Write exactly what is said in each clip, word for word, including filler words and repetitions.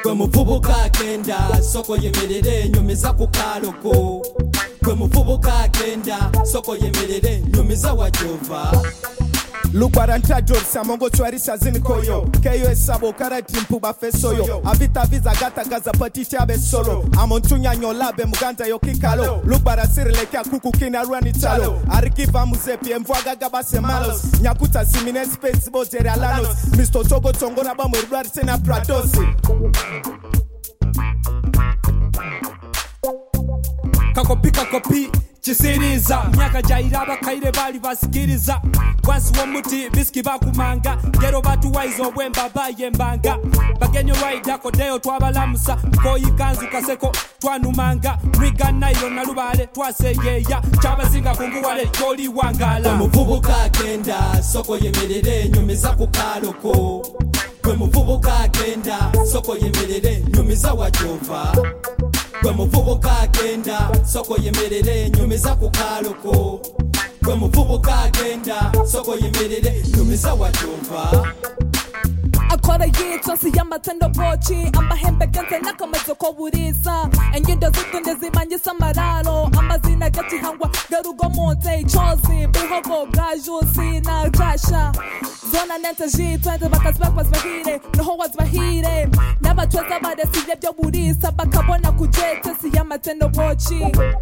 Gwe muvubuka agenda soko yemerere nyumiza ku kaloko. Gwe muvubuka agenda soko yemerere nyumiza wajova. Lugwaranta Dorsa mongo chwarisa zinikoyo K O S sabo karati mpuba fesoyo Avita viza gata gaza patisha be solo Amontunya nyolabe muganda yokikalo Lugwara sirilekea kuku kina ruani chalo Arikiva muzepi emvuaga gabase malos Nyakuta simine space bojere alanos Misto Togo tongona ba mwerudwari sena pradosi Kakopi kakopi chisiriza Myaka jairaba kaire bali basikiriza Wansi womuti biski bakumanga Gero batu waizo wemba baye mbanga Bagenyo waida kodeo twabalamusa Koyi kanzu kaseko twanumanga Mwiga nairo na lubale twaseyeya Chabazinga kunguwale joli wangala. Gwe muvubuka agenda soko yemerere nyumiza ku kaloko. Gwe muvubuka agenda soko yemerere nyumiza wajova. Gwe muvubuka agenda soko yemerere nyumiza ku kaloko. Gwe muvubuka agenda soko yemerere nyumiza wajova. Akora yitwa y'amatendo pochi amahembe genze n'akamezo ko buriza engendo zitunde zimanyisa amararo amazina gatihangwa garugo monte chozi bihogo gajusi na jasha zona nente jitwende bakazibakwa zibahire noho wazibahire n'abatweza badesiye byo burisa bakabona kujete y'amatendo pochi.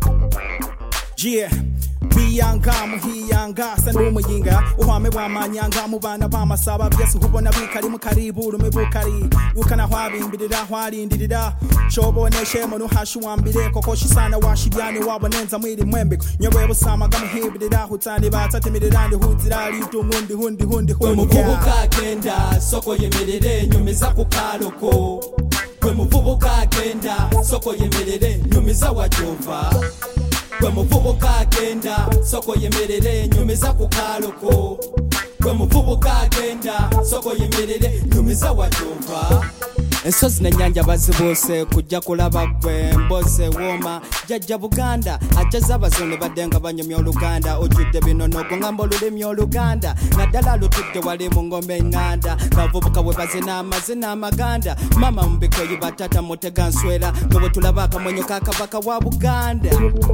Yeah Biyanga muhiyanga sandumu yinga uhame wa manyanga mubana bamasaba byese nkubona bikari mu karibu rumebukari ukana hwabimbirira hwarindirira choboneshe mu hashu wambire koko shisana washibyane wabonenza mwiri mwembe nyoboye busama gamuhibirira hutani batatimirira ndi huzira litu ngundi hundi hundi Gwe muvubuka agenda soko yemerere nyumiza ku kaloko. Gwe muvubuka agenda soko yemerere nyumiza wajova. Gwe muvubuka agenda soko yemerere nyumiza ku kaloko. Gwe muvubuka agenda soko yemerere nyumiza wajova. Ensozi n'ennyanja bazibose kujja kulaba gwe mbose woma jajja Buganda ajaza abazone baddenga banyumya oluganda ojudde binonogo ngamba olulimi oluganda naddala lutudde wali mu ngombe enganda bavubuka bwe bazina amazina amaganda mama mubikoyi batata mutega nswera nga bwe tulaba akamwenyo ka kabaka wa Buganda.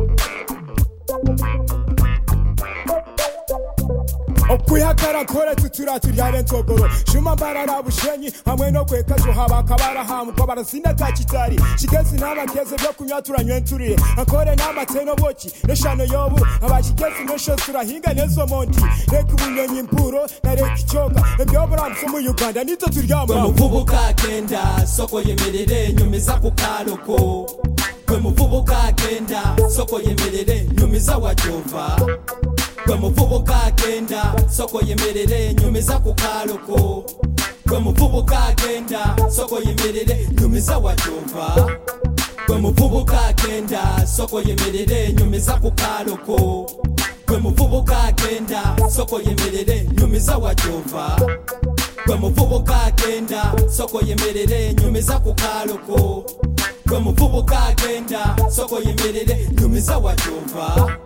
Okuyagara kore tutura turyare ntogoro shuma barara bushenyi hamwe no kwekazo habakabara hamu ko barazinda takitari shigezi n'abakeze byo kunywaturanywe nturiye akore n'amateno boki neshano yobu abashigezi nesho turahinga nezo monti reka ubunyonyi impuro na reka icoka ebyo buramso mu Uganda nito turyama. Gwe muvubuka agenda soko yemerere nyumiza ku kaloko. Gwe muvubuka agenda soko yemerere nyumiza wajova. Gwe muvubuka agenda soko yemerere nyumiza ku kaloko. Gwe muvubuka agenda soko yemerere nyumiza wajova. Gwe muvubuka agenda soko yemerere nyumiza ku kaloko. Gwe muvubuka agenda soko yemerere nyumiza wajova. Gwe muvubuka agenda soko yemerere nyumiza ku kaloko. Gwe muvubuka agenda soko yemerere nyumiza wajova.